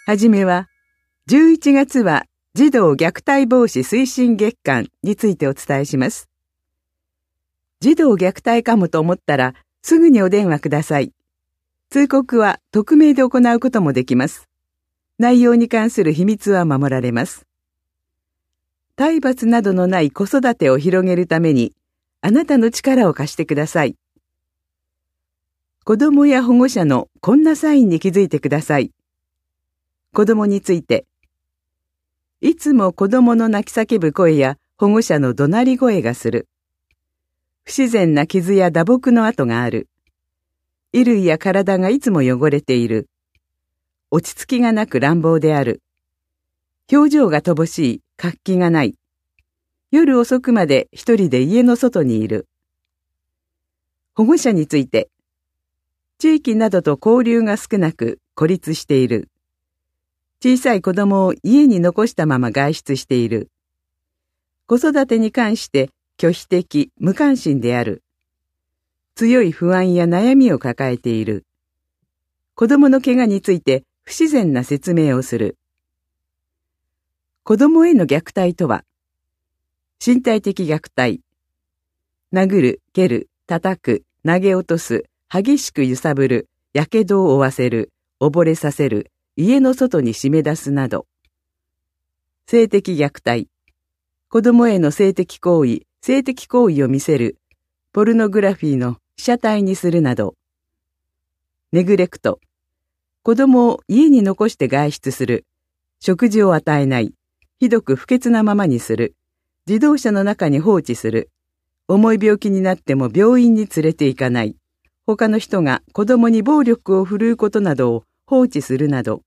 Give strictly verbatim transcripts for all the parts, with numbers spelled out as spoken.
はじめは、じゅういちがつは児童虐待防止推進月間についてお伝えします。児童虐待かもと思ったらすぐにお電話ください。通告は匿名で行うこともできます。内容に関する秘密は守られます。体罰などのない子育てを広げるために、あなたの力を貸してください。子供や保護者のこんなサインに気づいてください。子供について、いつも子供の泣き叫ぶ声や保護者の怒鳴り声がする。不自然な傷や打撲の跡がある。衣類や体がいつも汚れている。落ち着きがなく乱暴である。表情が乏しい、活気がない。夜遅くまで一人で家の外にいる。保護者について、地域などと交流が少なく孤立している。小さい子供を家に残したまま外出している。子育てに関して拒否的、無関心である。強い不安や悩みを抱えている。子供の怪我について不自然な説明をする。子供への虐待とは、身体的虐待。殴る、蹴る、叩く、投げ落とす、激しく揺さぶる、やけどを負わせる、溺れさせる、家の外に締め出すなど。性的虐待。子供への性的行為、性的行為を見せる、ポルノグラフィーの被写体にするなど。ネグレクト。子供を家に残して外出する、食事を与えない、ひどく不潔なままにする、自動車の中に放置する、重い病気になっても病院に連れて行かない、他の人が子供に暴力を振るうことなどを放置するなど。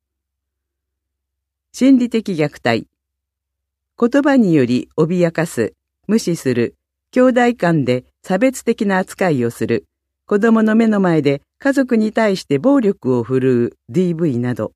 心理的虐待。言葉により脅かす、無視する、兄弟間で差別的な扱いをする、子供の目の前で家族に対して暴力を振るう ディーブイ など。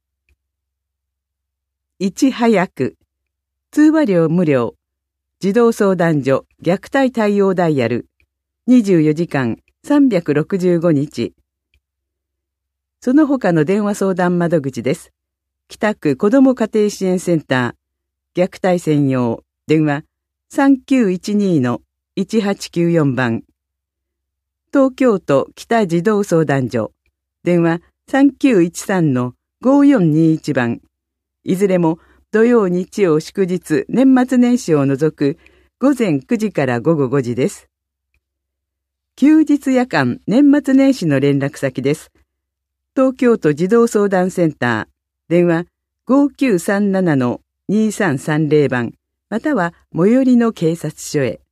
いち早く。通話料無料。児童相談所虐待対応ダイヤル。にじゅうよじかんさんびゃくろくじゅうごにち。その他の電話相談窓口です。北区子ども家庭支援センター、虐待専用、電話 さんきゅういちに のいちはちきゅうよん 番。東京都北児童相談所、電話 さんきゅういちさん のごよんにいち 番。いずれも土曜日曜祝日年末年始を除く午前くじから午後ごじです。休日夜間年末年始の連絡先です。東京都児童相談センター、電話 ごきゅうさんなな のにさんさんぜろ 番、または最寄りの警察署へ。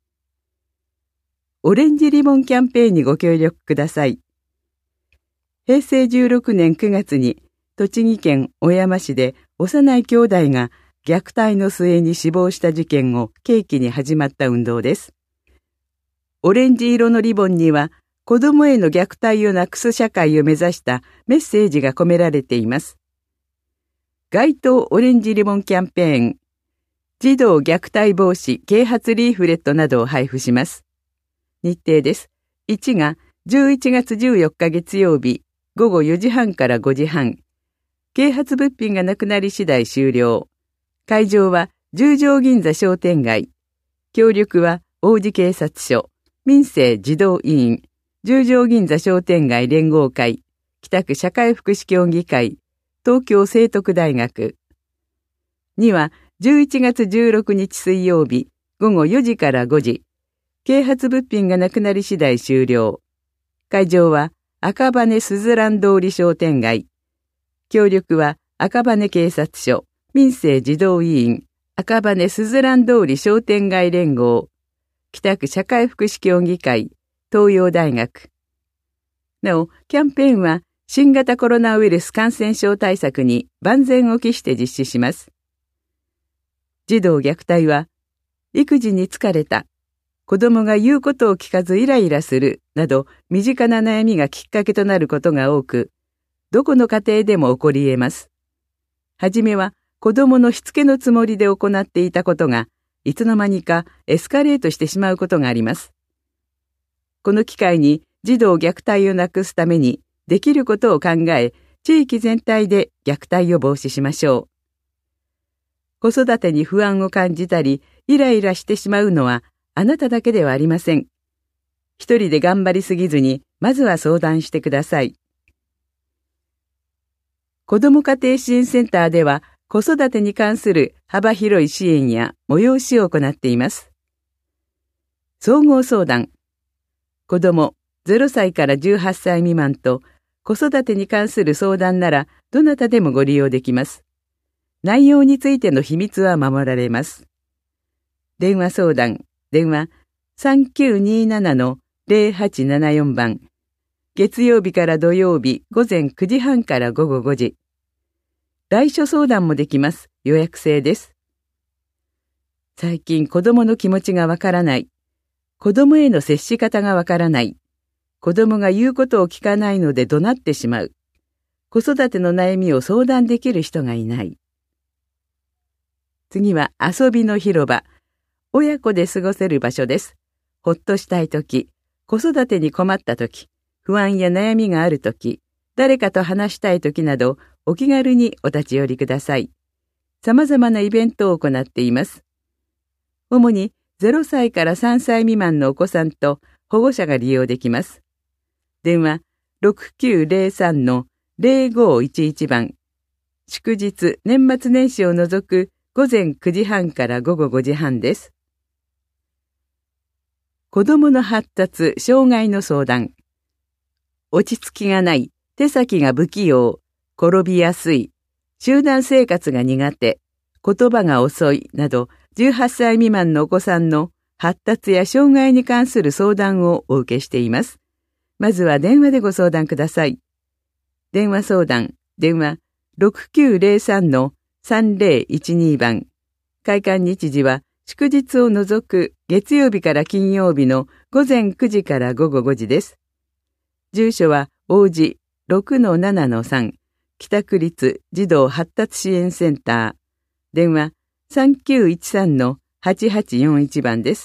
オレンジリボンキャンペーンにご協力ください。へいせいじゅうろくねんくがつに栃木県小山市で幼い兄弟が虐待の末に死亡した事件を契機に始まった運動です。オレンジ色のリボンには子供への虐待をなくす社会を目指したメッセージが込められています。街頭オレンジリボンキャンペーン、児童虐待防止啓発リーフレットなどを配布します。日程です。いちがじゅういちがつじゅうよっか月曜日、ごごよじはんからごじはん。啓発物品がなくなり次第終了。会場は十条銀座商店街。協力は王子警察署、民生児童委員、十条銀座商店街連合会、北区社会福祉協議会、東京聖徳大学。にはじゅういちがつじゅうろくにち水曜日、ごごよじからごじ。啓発物品がなくなり次第終了。会場は赤羽すずらん通り商店街。協力は赤羽警察署、民生児童委員、赤羽すずらん通り商店街連合、北区社会福祉協議会、東洋大学。なお、キャンペーンは新型コロナウイルス感染症対策に万全を期して実施します。児童虐待は、育児に疲れた、子供が言うことを聞かずイライラするなど身近な悩みがきっかけとなることが多く、どこの家庭でも起こり得ます。はじめは子供のしつけのつもりで行っていたことが、いつの間にかエスカレートしてしまうことがあります。この機会に児童虐待をなくすためにできることを考え、 地域全体で虐待を防止しましょう。子育てに不安を感じたり、イライラしてしまうのはあなただけではありません。一人で頑張りすぎずに、まずは相談してください。子ども家庭支援センターでは、子育てに関する幅広い支援や催しを行っています。総合相談。子どもゼロさいからじゅうはっさい未満と子育てに関する相談ならどなたでもご利用できます。内容についての秘密は守られます。電話相談、電話 さんきゅうになな のゼロはちななよん 番。月曜日から土曜日午前くじはんから午後ごじ。来所相談もできます。予約制です。最近子供の気持ちがわからない。子供への接し方がわからない。子供が言うことを聞かないので怒鳴ってしまう。子育ての悩みを相談できる人がいない。次は遊びの広場。親子で過ごせる場所です。ほっとしたいとき、子育てに困ったとき、不安や悩みがあるとき、誰かと話したいときなど、お気軽にお立ち寄りください。様々なイベントを行っています。主にゼロさいからさんさい未満のお子さんと保護者が利用できます。電話 ろくきゅうゼロさん のゼロごいちいち 番。祝日、年末年始を除く午前くじはんから午後ごじはんです。子どもの発達、障害の相談。落ち着きがない、手先が不器用、転びやすい、集団生活が苦手、言葉が遅いなどじゅうはっさい未満のお子さんの発達や障害に関する相談をお受けしています。まずは電話でご相談ください。電話相談、電話 ろくきゅうゼロさん のさんゼロいちに 番。開館日時は祝日を除く月曜日から金曜日の午前くじから午後ごじです。住所は王子 ろくのななのさん。北区立児童発達支援センター。電話 さんきゅういちさん のはちはちよんいち 番です。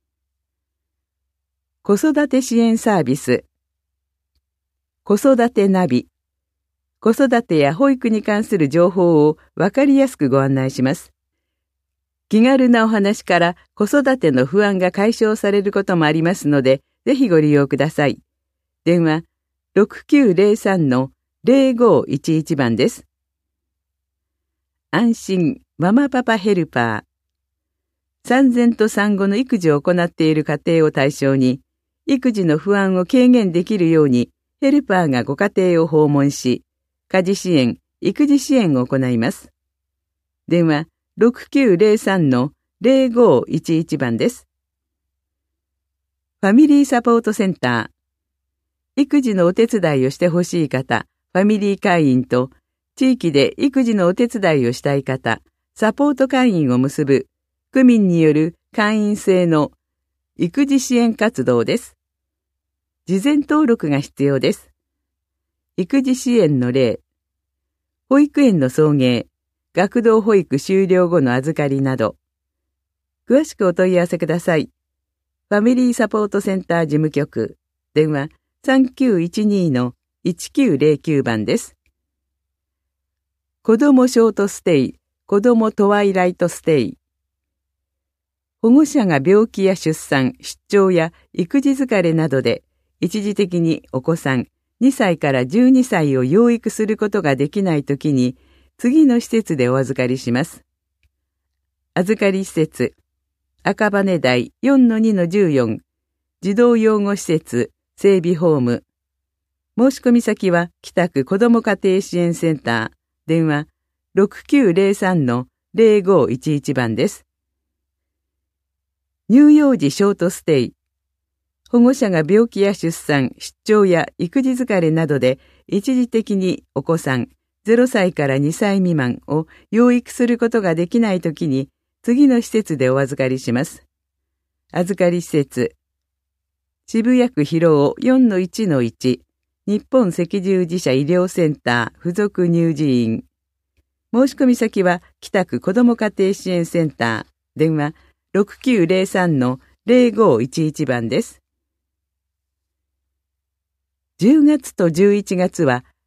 子育て支援サービス。子育てナビ。子育てや保育に関する情報をわかりやすくご案内します。気軽なお話から子育ての不安が解消されることもありますので、ぜひご利用ください。電話 ろくきゅうゼロさん のゼロごいちいち 番です。安心ママパパヘルパー。産前と産後の育児を行っている家庭を対象に、育児の不安を軽減できるように、ヘルパーがご家庭を訪問し、家事支援、育児支援を行います。電話 ろくきゅうゼロさん のゼロごいちいち 番です。ファミリーサポートセンター。育児のお手伝いをしてほしい方、ファミリー会員と、地域で育児のお手伝いをしたい方、サポート会員を結ぶ、区民による会員制の育児支援活動です。事前登録が必要です。育児支援の例、保育園の送迎、学童保育終了後の預かりなど、詳しくお問い合わせください。ファミリーサポートセンター事務局、電話 さんきゅういちに のいちきゅうゼロきゅう 番です。子どもショートステイ、子どもトワイライトステイ。保護者が病気や出産、出張や育児疲れなどで一時的にお子さんにさいからじゅうにさいを養育することができないときに次の施設でお預かりします。預かり施設、赤羽台 よんのにのじゅうよん、児童養護施設、整備ホーム。申し込み先は北区子ども家庭支援センター、電話 ろくきゅうゼロさん のゼロごいちいち 番です。乳幼児ショートステイ。保護者が病気や出産、出張や育児疲れなどで一時的にお子さんゼロさいからにさい未満を養育することができないときに次の施設でお預かりします。預かり施設、渋谷区広尾 よんのいちのいち、日本赤十字社医療センター附属乳児院。申し込み先は北区子ども家庭支援センター、電話 ろくきゅうゼロさん のゼロごいちいち 番です。じゅうがつとじゅういちがつは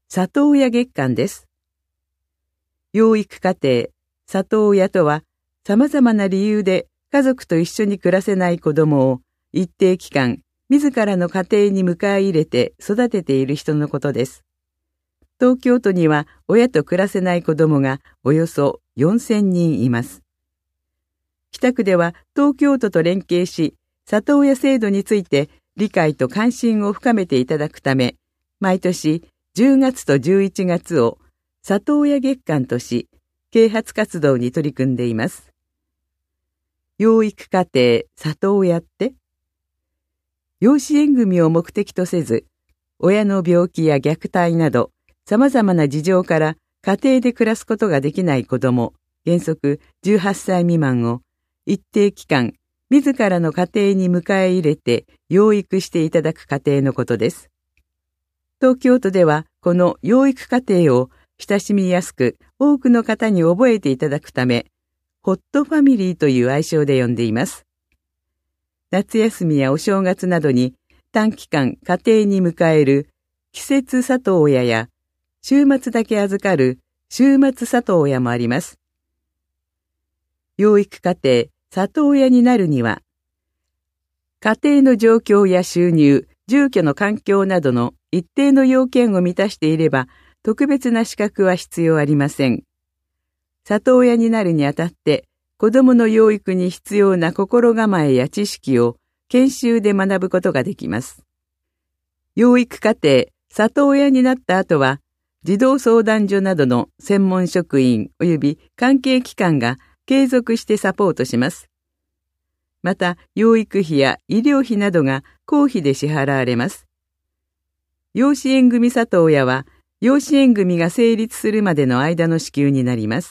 里親月間です。養育家庭、里親とは、様々な理由で家族と一緒に暮らせない子供を一定期間、自らの家庭に迎え入れて育てている人のことです。東京都には親と暮らせない子供がおよそよんせんにんいます。北区では東京都と連携し、里親制度について理解と関心を深めていただくため、毎年じゅうがつとじゅういちがつを里親月間とし、啓発活動に取り組んでいます。養育家庭、里親って、養子縁組を目的とせず、親の病気や虐待など、様々な事情から家庭で暮らすことができない子供、原則じゅうはっさい未満を一定期間、自らの家庭に迎え入れて養育していただく家庭のことです。東京都ではこの養育家庭を親しみやすく多くの方に覚えていただくため、ホットファミリーという愛称で呼んでいます。夏休みやお正月などに短期間家庭に迎える季節里親や週末だけ預かる週末里親もあります。養育家庭、里親になるには、家庭の状況や収入、住居の環境などの一定の要件を満たしていれば、特別な資格は必要ありません。里親になるにあたって、子供の養育に必要な心構えや知識を研修で学ぶことができます。養育家庭、里親になった後は、児童相談所などの専門職員及び関係機関が継続してサポートします。また、養育費や医療費などが公費で支払われます。養子縁組里親は、養子縁組が成立するまでの間の支給になります。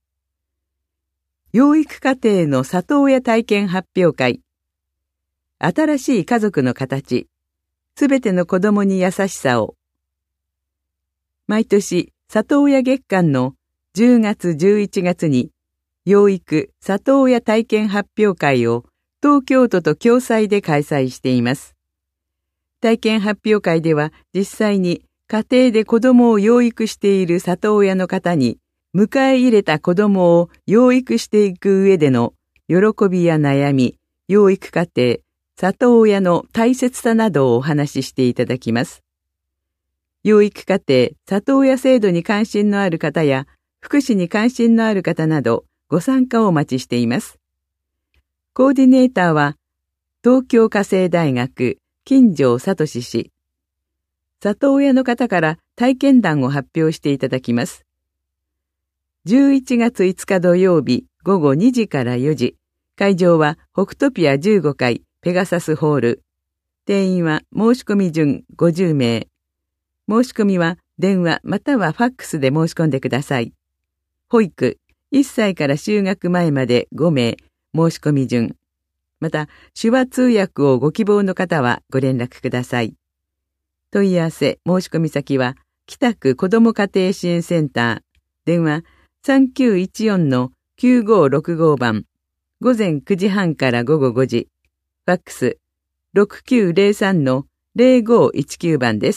養育家庭の里親体験発表会。新しい家族の形。すべての子供に優しさを。毎年、里親月間のじゅうがつじゅういちがつに、養育里親体験発表会を東京都と共催で開催しています。体験発表会では実際に家庭で子供を養育している里親の方に、迎え入れた子供を養育していく上での喜びや悩み、養育家庭、里親の大切さなどをお話ししていただきます。養育家庭、里親制度に関心のある方や、福祉に関心のある方など、ご参加をお待ちしています。コーディネーターは、東京家政大学、金城聡氏。里親の方から体験談を発表していただきます。じゅういちがついつか土曜日ごごにじからよじ。会場は北トピアじゅうごかいペガサスホール。定員は申し込み順ごじゅうめい。申し込みは電話またはファックスで申し込んでください。保育、いっさいから就学前までごめい。申し込み順。また、手話通訳をご希望の方はご連絡ください。問い合わせ、申し込み先は、北区子ども家庭支援センター。電話さんきゅういちよんのきゅうごろくごばん。午前くじはんから午後ごじ。ファックスろくきゅうぜろさんのぜろごいちきゅうばんです。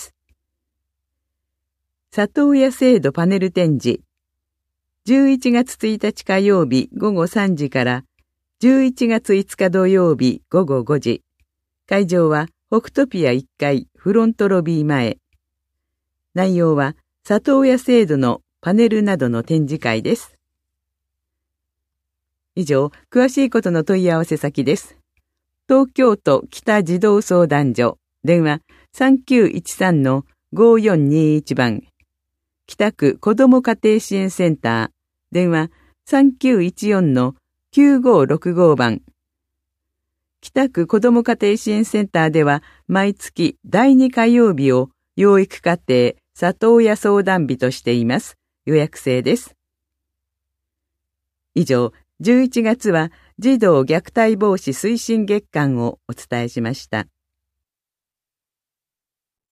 里親制度パネル展示。じゅういちがつついたち火曜日ごごさんじからじゅういちがついつか土曜日ごごごじ。会場は北トピアいっかいフロントロビー前。内容は里親制度のパネルなどの展示会です。以上、詳しいことの問い合わせ先です。東京都北児童相談所、電話さんきゅういちさんのごよんにいちばん。北区子ども家庭支援センター、電話さんきゅういちよんのきゅうごろくごばん。北区子ども家庭支援センターでは毎月だいに火曜日を養育家庭里親相談日としています。予約制です。以上、じゅういちがつは児童虐待防止推進月間をお伝えしました。